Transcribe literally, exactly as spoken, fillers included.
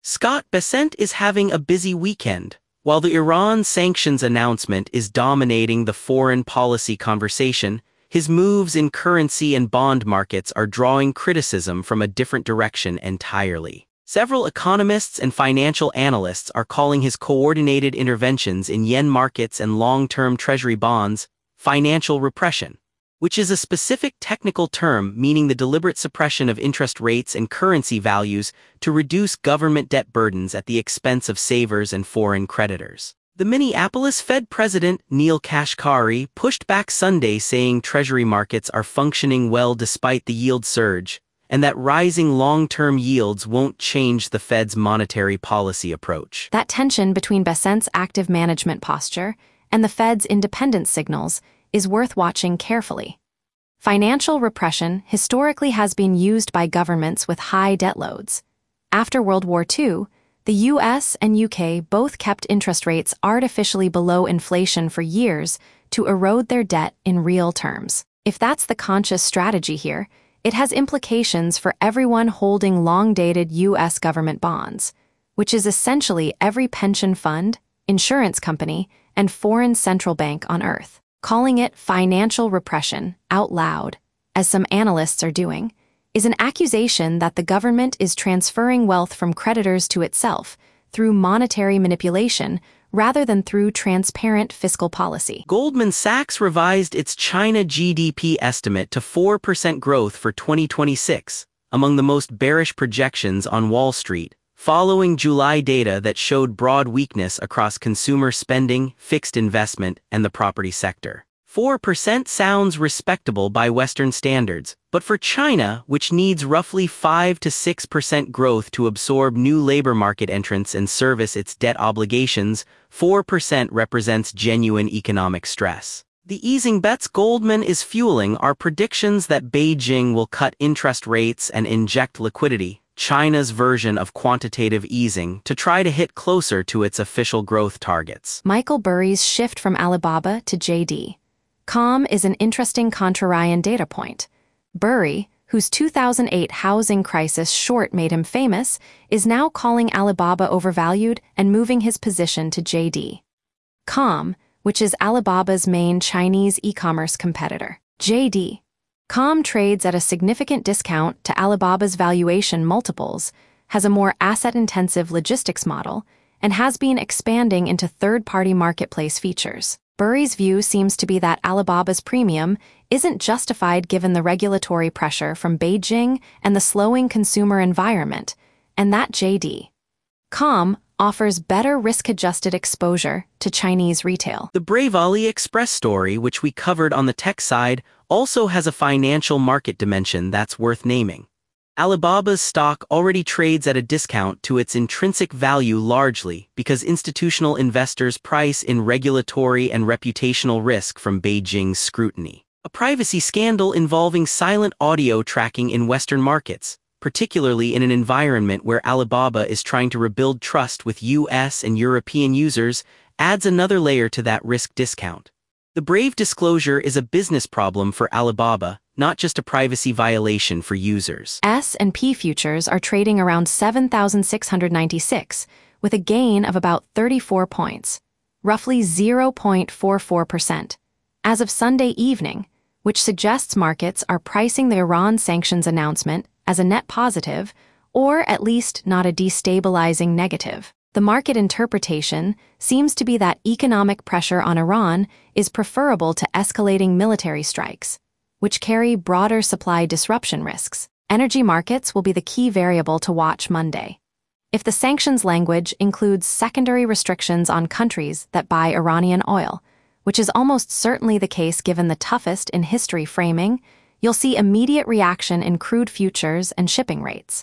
Scott Bessent is having a busy weekend. While the Iran sanctions announcement is dominating the foreign policy conversation, his moves in currency and bond markets are drawing criticism from a different direction entirely. Several economists and financial analysts are calling his coordinated interventions in yen markets and long-term treasury bonds financial repression, which is a specific technical term meaning the deliberate suppression of interest rates and currency values to reduce government debt burdens at the expense of savers and foreign creditors. The Minneapolis Fed President Neil Kashkari pushed back Sunday, saying Treasury markets are functioning well despite the yield surge, and that rising long-term yields won't change the Fed's monetary policy approach. That tension between Bessent's active management posture and the Fed's independence signals is worth watching carefully. Financial repression historically has been used by governments with high debt loads. After World War Two, the U S and U K both kept interest rates artificially below inflation for years to erode their debt in real terms. If that's the conscious strategy here, it has implications for everyone holding long-dated U S government bonds, which is essentially every pension fund, insurance company, and foreign central bank on Earth. Calling it financial repression out loud, as some analysts are doing, is an accusation that the government is transferring wealth from creditors to itself through monetary manipulation rather than through transparent fiscal policy. Goldman Sachs revised its China G D P estimate to four percent growth for twenty twenty-six, among the most bearish projections on Wall Street, following July data that showed broad weakness across consumer spending, fixed investment, and the property sector. four percent sounds respectable by Western standards, but for China, which needs roughly five to six percent growth to absorb new labor market entrants and service its debt obligations, four percent represents genuine economic stress. The easing bets Goldman is fueling are predictions that Beijing will cut interest rates and inject liquidity, China's version of quantitative easing, to try to hit closer to its official growth targets. Michael Burry's shift from Alibaba to J D. Com is an interesting contrarian data point. Burry, whose two thousand eight housing crisis short made him famous, is now calling Alibaba overvalued and moving his position to J D. Com, which is Alibaba's main Chinese e-commerce competitor. J D. Com trades at a significant discount to Alibaba's valuation multiples, has a more asset-intensive logistics model, and has been expanding into third-party marketplace features. Burry's view seems to be that Alibaba's premium isn't justified given the regulatory pressure from Beijing and the slowing consumer environment, and that J D. Com offers better risk-adjusted exposure to Chinese retail. The Brave AliExpress story, which we covered on the tech side, also has a financial market dimension that's worth naming. Alibaba's stock already trades at a discount to its intrinsic value largely because institutional investors price in regulatory and reputational risk from Beijing's scrutiny. A privacy scandal involving silent audio tracking in Western markets, particularly in an environment where Alibaba is trying to rebuild trust with U S and European users, adds another layer to that risk discount. The Brave disclosure is a business problem for Alibaba, not just a privacy violation for users. S and P futures are trading around seven thousand six hundred ninety-six, with a gain of about thirty-four points, roughly zero point four four percent, as of Sunday evening, which suggests markets are pricing the Iran sanctions announcement as a net positive, or at least not a destabilizing negative. The market interpretation seems to be that economic pressure on Iran is preferable to escalating military strikes, which carry broader supply disruption risks. Energy markets will be the key variable to watch Monday. If the sanctions language includes secondary restrictions on countries that buy Iranian oil, which is almost certainly the case given the toughest in history framing, you'll see immediate reaction in crude futures and shipping rates.